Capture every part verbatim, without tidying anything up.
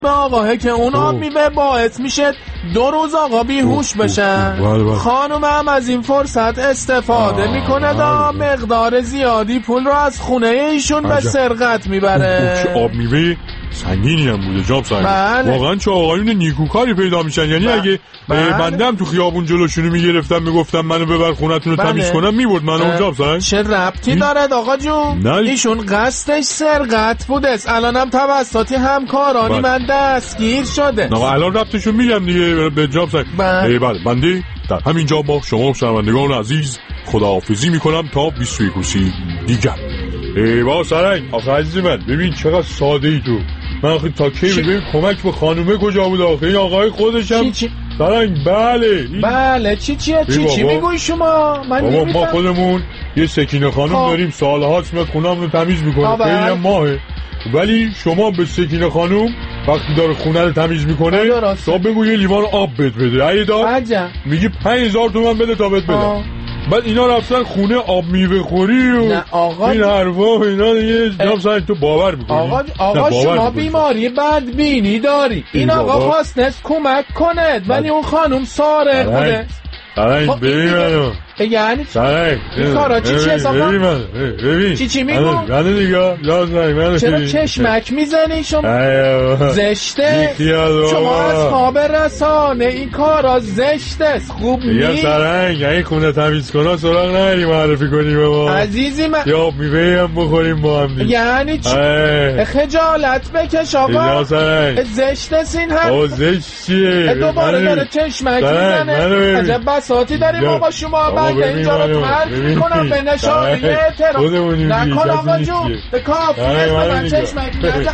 آقاه که اون آب میوه باعث میشه دو روز آقا بیهوش بشن. خانوم هم از این فرصت استفاده میکنه دا مقدار زیادی پول رو از خونه ایشون به سرقت میبره. چه آب میوه سنگینی هم بوده جاب سنگین. بله. واقعا چه آقایون نیکوکاری پیدا میشن. یعنی بله. اگه بله. بنده هم تو خیابون جلوشونو میگرفتم میگفتم منو ببر خونتون رو بله. تمیز کنم میبرد منو اون جاب سنگ. چه ربطی داره آقا جون؟ نه. ایشون قصدش سرقت بوده. الانم توسط همکارانی بله. من دستگیر شده. نه الان ربطشو میگم دیگه به جاب سنگ. بله. بله بنده در همین جا با شما شنوندگان عزیز خداحافظی میکنم تا بیست و یکوسی دیگر. ای با سرنگ آخه عزیز من ببین چقدر ساده ای تو. من آخه تا کی ببین کمک به خانومه کجا بود آخه این آقای خودشم چی چی؟ سرنگ بله بله چی چیه چی چی میگوی شما؟ من بابا ما خودمون یه سکینه خانوم آه. داریم سالهاست میاد خونم رو تمیز میکنه خیلی هم ماهه ولی شما به سکینه خانوم وقتی داره خونه رو تمیز میکنه تا بگو یه لیوان آب بهت بده ای دار میگی پنج هزار تومن بده تا بهت بده بعد اینا رفتن خونه آب میوه خوری و نه آقا این حرفا و اینا دیگه جناب سرنگ تو باور میکنی آقا, آقا شما بیماری بدبینی داری این آقا خواستنست کمک کنه ولی اون خانوم سارق بوده سرنگ ببین منو یعنی سرنگ این کارا چی چی حسابا ببین منو ببین چی چی میگو منو دیگه لازم چرا چشمک میزنی شما زشته شما اصحاب رسانه این کارا زشته خوب نیست یا سرنگ این خونه تمیز کنا سراغ نری معرفی کنی به ما عزیزی من یا میوه هم بخوریم با هم دیگه یعنی چی خجالت بکش آقا زشته سین هر او زشت چیه دوباره داره چشمک میزنه عجب بساطی داریم آقا شما بنده اینجا رو ترک میکنم به نشانه احترام نکن آقا جون به کافی است به من چشمک میزنه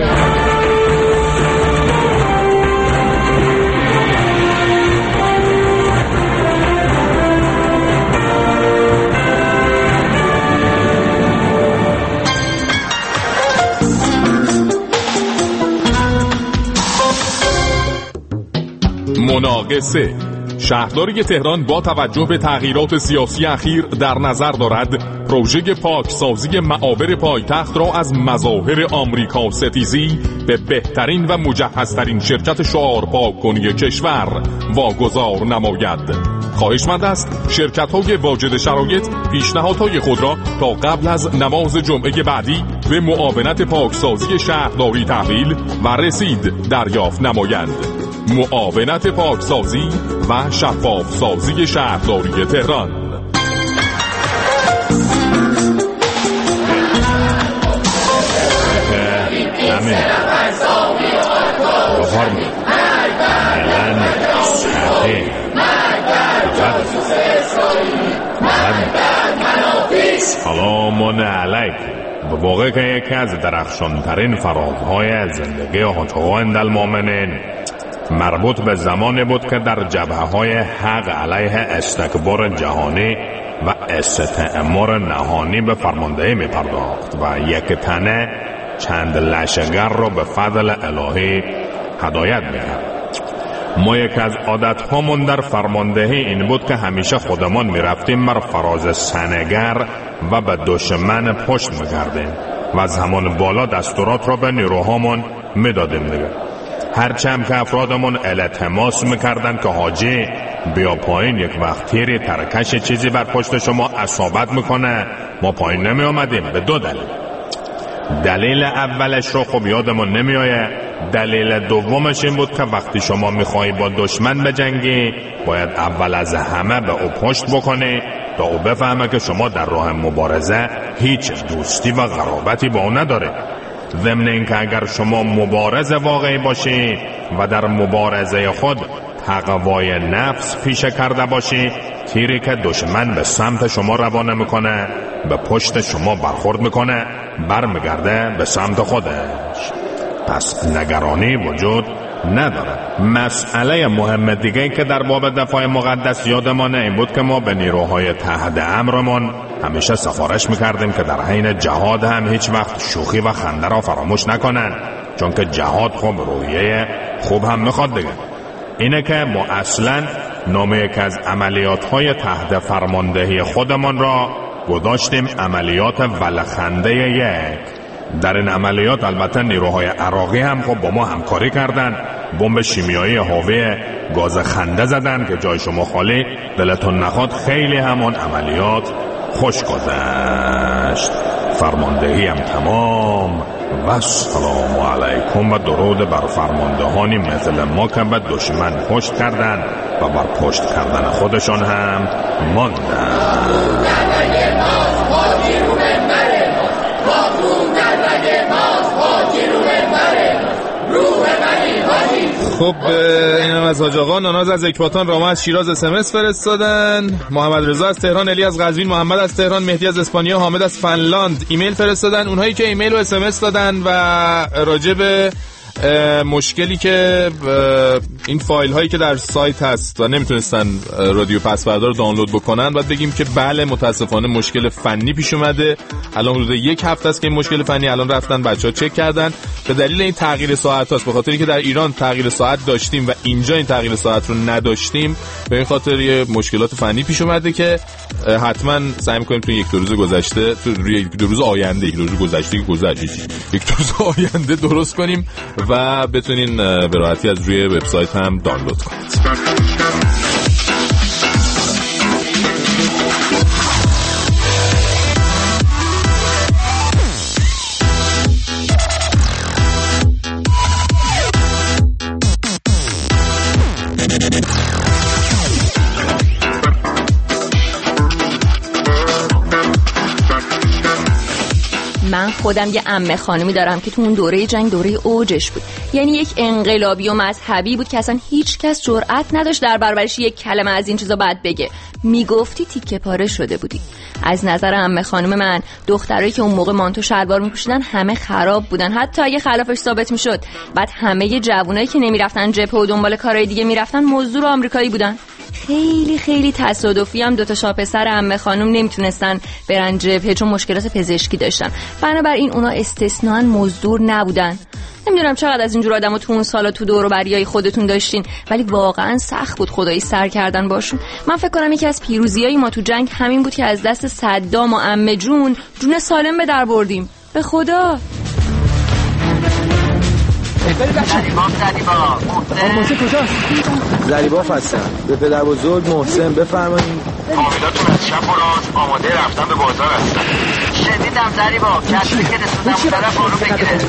مناقصه. شهرداری تهران با توجه به تغییرات سیاسی اخیر در نظر دارد پروژه پاکسازی معابر پایتخت را از مظاهر آمریکا ستیزی به بهترین و مجهزترین شرکت شعار پاک‌کنی کشور واگذار نماید. خواهشمند است شرکت‌های واجد شرایط پیشنهادهای خود را تا قبل از نماز جمعه بعدی به معاونت پاکسازی شهرداری تحویل و رسید دریافت نمایند. معاونت پاکسازی و شفاف سازی شهرداری تهران. همین بخار می الان سلام علیک. به واقع که یکی از درخشانترین فرازهای زندگی حاج آقا اندالمؤمنین مربوط به زمانی بود که در جبهه‌های حق علیه استکبار جهانی و استعمار نهانی به فرماندهی می پرداخت و یک تنه چند لشگر را به فضل الهی هدایت می کرد. ما یک از عادت هامون در فرماندهی این بود که همیشه خودمان می رفتیم بر فراز سنگر و به دشمن پشت می کردیم و از همان بالا دستورات را به نیروهامون می دادیم دیگه. هرچند که افرادمون التماس میکردن که حاجی بیا پایین یک وقت تیری ترکش چیزی بر پشت شما اصابت میکنه ما پایین نمی آمدیم به دو دلیل. دلیل اولش رو خب یادمون نمیآیه. دلیل دومش این بود که وقتی شما میخوایی با دشمن بجنگی باید اول از همه به او پشت بکنی تا او بفهمه که شما در راه مبارزه هیچ دوستی و قرابتی با او نداره. ضمن اینکه اگر شما مبارز واقعی باشی و در مبارزه خود تقوای نفس پیشه کرده باشی تیری که دشمن به سمت شما روانه میکنه به پشت شما برخورد میکنه برمیگرده به سمت خودش. پس نگرانی وجود نداره. مسئله مهم دیگه که در باب دفاع مقدس یادمانه این بود که ما به نیروهای تحت امرمون همیشه سفارش میکردیم که در حین جهاد هم هیچ وقت شوخی و خنده را فراموش نکنن، چون که جهاد خب روحیه خوب هم میخواد دیگه. اینه که ما اصلا نام یک از عملیات‌های تحت فرماندهی خودمان را گذاشتیم عملیات ولخنده یک. در این عملیات البته نیروهای عراقی هم خب با ما همکاری کردن، بمب شیمیایی حاوی گاز خنده زدن که جای شما خالی. دلتون نخواد خیلی همان عملیات خوش گذشت. فرماندهی هم تمام و سلام علیکم و درود بر فرماندهانی مثل ما که به دشمن پشت کردن و بر پشت کردن خودشان هم ماندن. خب اینم از حاج آقا. ناناز از اکباتان، راما از شیراز اسمس فرستادن، محمد رضا از تهران، علی از قزوین، محمد از تهران، مهدی از اسپانیا، حامد از فنلاند ایمیل فرستادن. اونهایی که ایمیل و اسمس دادن و راجع به مشکلی که این فایل هایی که در سایت هست و نمیتونستن رادیو پسوردا رو دانلود بکنن، باید بگیم که بله متاسفانه مشکل فنی پیش اومده. الان حدود یک هفته است که این مشکل فنی الان رفتن بچه‌ها چک کردن. به دلیل این تغییر ساعت هاست، به خاطر اینکه در ایران تغییر ساعت داشتیم و اینجا این تغییر ساعت رو نداشتیم، به این خاطر یه مشکلات فنی پیش اومده که حتما سعی می‌کنیم تو یک دو روز گذشته تو یک دو روز آینده یک دو روز گذشته گذشته یک دو روز آینده درست کنیم و بتونین به راحتی از روی وبسایت هم دانلود کنید. من خودم یه عمه خانمی دارم که تو اون دوره جنگ دوره اوجش بود، یعنی یک انقلابی و مذهبی بود که اصلا هیچ کس جرئت نداشت در برابرش یک کلمه از این چیزا بعد بگه. میگفتی تیکه پاره شده بودی. از نظر عمه خانم من دخترایی که اون موقع مانتو شلوار میپوشیدن همه خراب بودن، حتی اگه خلافش ثابت میشد. بعد همه جوونایی که نمیرفتن جبهه و دنبال کارهای دیگه میرفتن مزدور آمریکایی بودن. خیلی خیلی تصادفی هم دوتا شاپسر عمه خانم نمیتونستن برن جبهه چون مشکلات پزشکی داشتن، بنابراین اونا استثناً مزدور نبودن. نمیدونم چقدر از اینجور آدمو تو اون سالا تو دور و بریای خودتون داشتین، ولی واقعا سخت بود خدایی سر کردن باشون. من فکر کنم یکی از پیروزیای ما تو جنگ همین بود که از دست صدام و عمه جون جون سالم به در بردیم. به خدا. زریباب زریباب محسن کجاست؟ زریباب هستم. به پدر بزرگ محسن بفرمایید. فامیلاتون از شب و راست آماده رفتن به بازار هستن. شنیدم زریباب کسی که رسوندم اون طرف رو بگیره.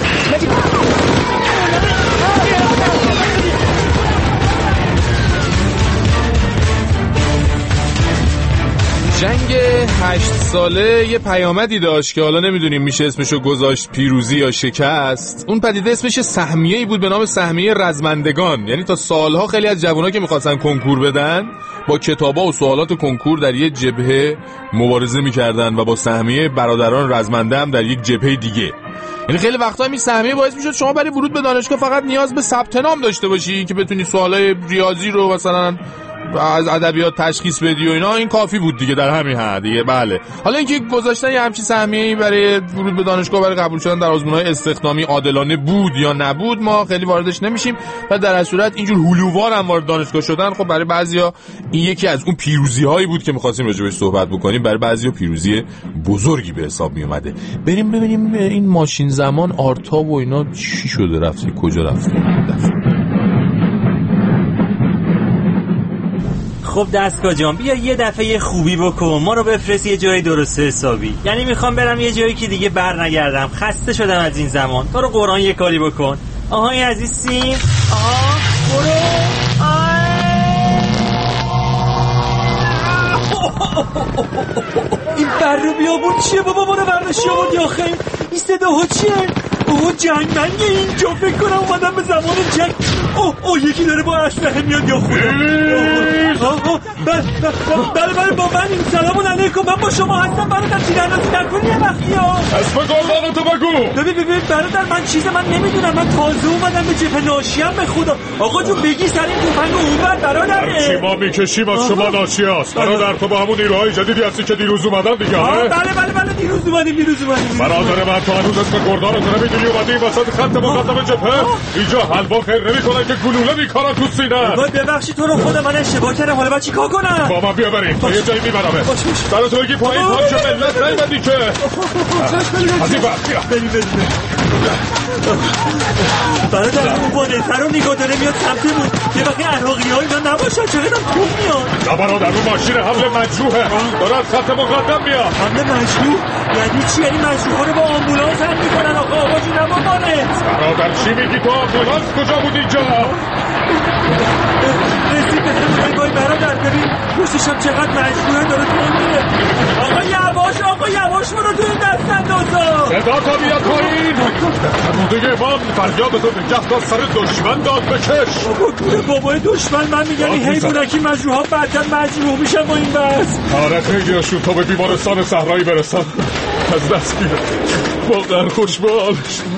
جنگ هشت ساله یه پیامدی داشت که حالا نمیدونیم میشه اسمشو گذاشت پیروزی یا شکست. اون پدیده اسمش سهمیه‌ای بود به نام سهمیه رزمندگان. یعنی تا سالها خیلی از جوان‌ها که می‌خواستن کنکور بدن با کتابا و سوالات کنکور در یک جبهه مبارزه می‌کردن و با سهمیه برادران رزمنده هم در یک جبهه دیگه. یعنی خیلی وقتا این سهمیه باعث میشد شما برای ورود به دانشگاه فقط نیاز به ثبت نام داشته باشی که بتونی سوالای ریاضی رو مثلا از ادبیات تشخیص بدی و اینا، این کافی بود دیگه، در همین حد دیگه. بله حالا اینکه گذاشتن یه همچین سهمیه‌ای برای ورود به دانشگاه برای قبول شدن در آزمون‌های استخدامی عادلانه بود یا نبود ما خیلی واردش نمیشیم و در هر صورت اینجور هلووار هم وارد دانشگاه شدن خب برای بعضیا این یکی از اون پیروزی‌هایی بود که می‌خواستیم راجع بهش صحبت بکنیم. برای بعضیا پیروزی بزرگی به حساب میومده. بریم ببینیم این ماشین زمان آرتا و اینا چی شده، رفته کجا رفته. خب دستگاه جان بیا یه دفعه یه خوبی بکن، ما رو بفرست یه جای درست حسابی. یعنی میخوام برم یه جایی که دیگه بر نگردم، خسته شدم از این زمان. تو رو قرآن یه کاری بکن. آهای عزیز سیم، آها برو. این بر رو بیابون چیه بابا؟ ما رو برداشتی آوردی آخه این صداها چیه؟ اوه جنگنگه اینجا، فکر کنم اومدم به زمان جنگ. اوه اوه یکی داره با اسلحه میاد یا خدا. بله بله با من این سلام علیکم، من با شما هستم برادر. تیراندازی نکنی یه وقتی ها. اسم قربان تو بگو. ببین ببین برادر من چیز من نمیدونم، من تازه اومدم به جبهه ناشیم. به خدا آقا جون بگی سر این توفنگ اونور برادر. چی ما میکشیم از شما ناشی هست برادر. تو با همون نیروهای جدیدی هستی که دیروز اومدن دیگه. بله بله بله دیروز اومدیم دیروز اومدیم. برادر من تو هنوز اسم گردان رو نمیدونی میومدی وسط خط مقدم جبهه اینجا حلوا خیر نمی‌کنن که گلوله می‌کارن تو سینه. ببخشید تو رو خود من اشتباه کردم، حالا بعد چیکار کنم؟ با من بیا بریم تا یه جایی میبرمه. سر تو بگی پایین پاک ملت نیومدی که. از این وقت بیا. بریم بریم. برادر اون بالاتر رو نگاه داره میاد سمتمون. یه وقتی عراقی‌ها اینا نباشن چقدر خوب میاد. نه برادر اون ماشین حمله مجروحه. داره از خط مقدم میاد. حمله مجروح؟ یعنی چی؟ یعنی مجروح‌ها رو با آمبولانس حمل میکنن آقا آقاجون نمامانت. برادر چی میگی تو؟ آمبولانس کجا بود اینجا؟ رسید به همون بای برادر ببین پشتشم چقدر مجروحه داره تون میره. آقا یواش آقا یواش برو تو این دست اندازا. صدا تا بیاد پایین. فرموده امام فریادتو نگه دار سر دشمن داد بکش. بابا گوره بابای دشمن من میگن این حیوانکی مجروحا بعدن مجروح میشن با این بس. آره خیلیشون تا به بیمارستان صحرایی برسن از دست گیره. واقعا خوشبال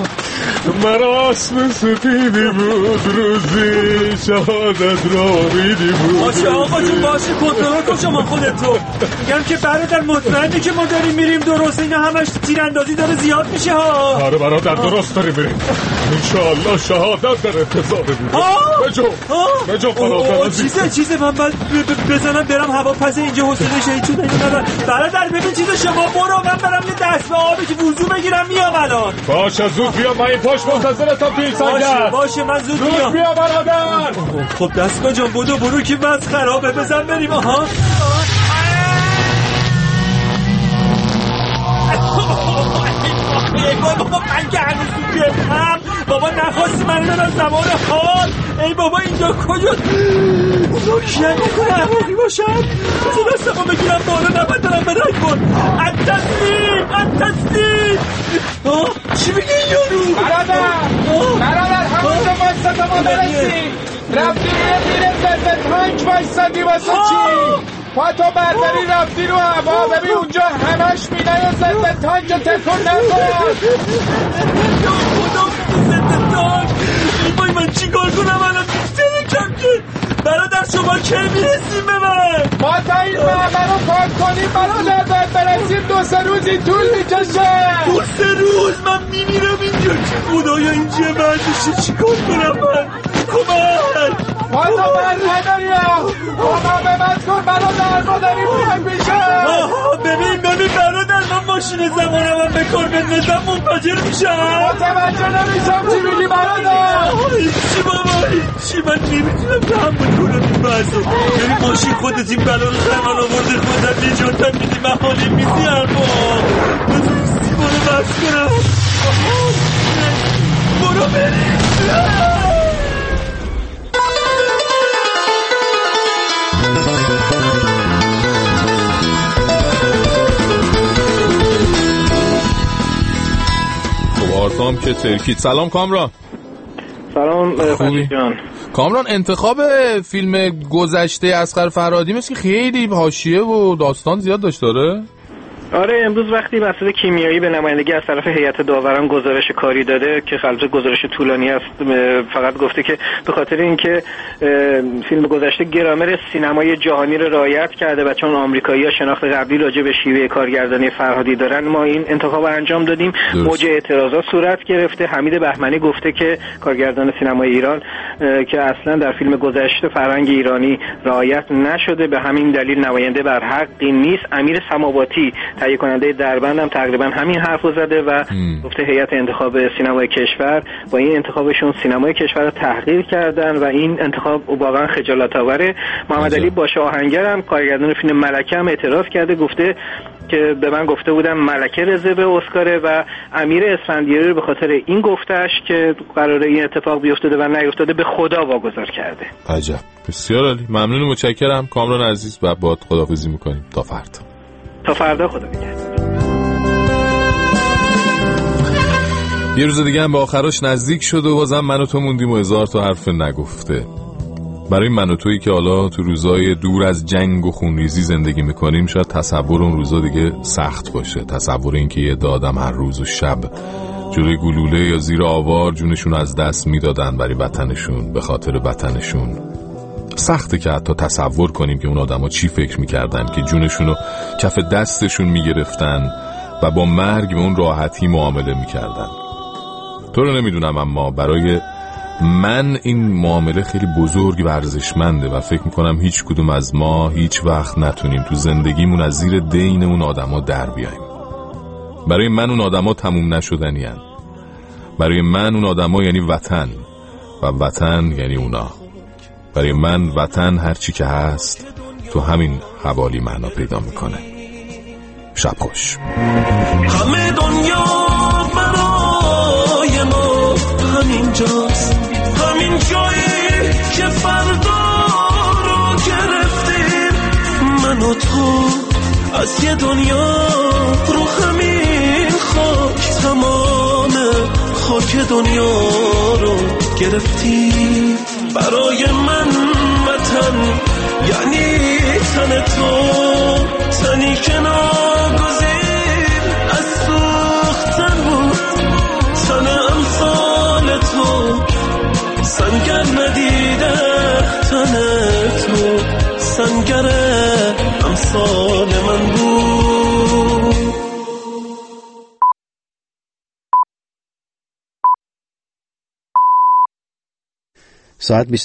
مراسم سپیدی بود روزی شهادت را میدی بود. باشه آقا جون باشه کنترل کن شما خودتو. میگم که برادر مطمئنی که ما داریم میریم درست اینا همش تیراندازی داره زیاد میشه ها. آره برادر درست داریم میریم انشاءالله شهادت در انتظار بود. بجو بجو فرادر چیزه چیزه من باید بزنم برم هواپس اینجا حسینه شهید شده اینو برادر ببین چیزه شما برو من برم یه دست به آبی که وضو بگیرم میام الان. باشه زود بیا من این پاش منتظرتم تو این سنگر. باشه باشه من زود میام. زود بیا برادر. خب دستگاه جان بدو برو که بس خرابه بزن بریم. آها ای بابا من که هنوز تو گفتم بابا نخواستی من برم زمان حال. ای بابا اینجا کجا اونا کیه میکنه عراقی باشم بزا دستمو بگیرم بالا نباید دارم به رای کن. التسلیم التسلیم. چی میگه این یارو؟ برادر برادر همونجا وایستا ما برسیم. رفتی روی میره زده تانک وایستادی واسه چی؟ پاتو برداری رفتی رو هوا ببین اونجا همش مینای زده تانک تکن نکن. خدا زده تانک ای بای من چی کار کنم الان ترکم که. برادر شما کی میرسیم به من؟ ما تا این معمل رو پاک کنیم برادر باید برسیم دو سه روزی طول میکشه. دو سه روز من میمیرم اینجا. خدایا این چیه بردشه چی کار کنم من؟ کمک پاتو بر نداری مقاومت کن برادر ما داریم میرم بیشه. آها ببین ببین برادر من ماشین زمانم هم به کار بندازم منفجر میشم. متوجه نمیشم چی میگی برادر. چی بابا چی من نمیتونم تحمل کنم این بحثو. ببین ماشین خودت این بلا رو زمان آورده خودت نجاتم میدی من حالی میدی ارما بزرگ سیما رو بس کنم. برو بریم. آرتام که ترکید. سلام کامران. سلام فرشید جان. کامران انتخاب فیلم گذشته اصغر فرهادی مثل که خیلی حاشیه و داستان زیاد داشت داره. آره امروز وقتی مسئله کیمیایی به نمایندگی از طرف هیئت داوران گزارش کاری داده که خلاصه گزارش طولانی است فقط گفته که به خاطر اینکه فیلم گذشته گرامر سینمای جهانی رو رعایت کرده و چون آمریکایی‌ها شناخت قبلی راجع به شیوه کارگردانی فرهادی دارن ما این انتخاب انجام دادیم. موج اعتراضات صورت گرفته. حمید بهمنی گفته که کارگردان سینمای ایران که اصلا در فیلم گذشته فرهنگ ایرانی رعایت نشده به همین دلیل نماینده بر حقی نیست. امیر سماواتی تهیه کننده دربند هم تقریبا همین حرفو زده و گفته هیئت انتخاب سینمای کشور با این انتخابشون سینمای کشور رو تحقیر کردن و این انتخاب واقعا خجالت آوره. محمد علی باشه آهنگر هم کارگردان فیلم ملکه هم اعتراض کرده گفته که به من گفته بودم ملکه رزرو اسکاره و امیر اسفندیاری رو به خاطر این گفتش که قراره این اتفاق بیفتاده و نیفتاده به خدا واگذار کرده. عجب. بسیار عالی. ممنون و متشکرم کامران عزیز و باد خداحافظی می‌کنیم تا فردا. تا فردا خدا نگهدار. یه روز دیگه هم به آخرش نزدیک شد و بازم من و تو موندیم و هزار تا حرف نگفته. برای من و تویی که حالا تو روزای دور از جنگ و خونریزی زندگی میکنیم شاید تصور اون روزا دیگه سخت باشه. تصور این که یه دادم هر روز و شب جلوی گلوله یا زیر آوار جونشون از دست میدادن برای وطنشون، به خاطر وطنشون. سخته که حتی تصور کنیم که اون آدم ها چی فکر میکردن که جونشون رو کف دستشون میگرفتن و با مرگ به اون راحتی معامله میکردن. تو رو نمیدونم، اما برای من این معامله خیلی بزرگ و ارزشمنده و فکر میکنم هیچ کدوم از ما هیچ وقت نتونیم تو زندگیمون از زیر دین اون آدما در بیاییم. برای من اون آدما تموم نشدنی هن. برای من اون آدما یعنی وطن و وطن یعنی اونا. برای من وطن هرچی که هست تو همین حوالی معنا پیدا میکنه. شب خوش. همه دنیا برای ما همین جاست، همین جایی که فردا رو گرفتیم. من و تو از یه دنیا رو همین خاک تمام خاک دنیا رو گرفتیم. برای من وطن یعنی تن تو، تنی که ناگزیر از سوختن بود، تن امثال تو سنگر ندیده، تن تو سنگر امثال من بود. ساعت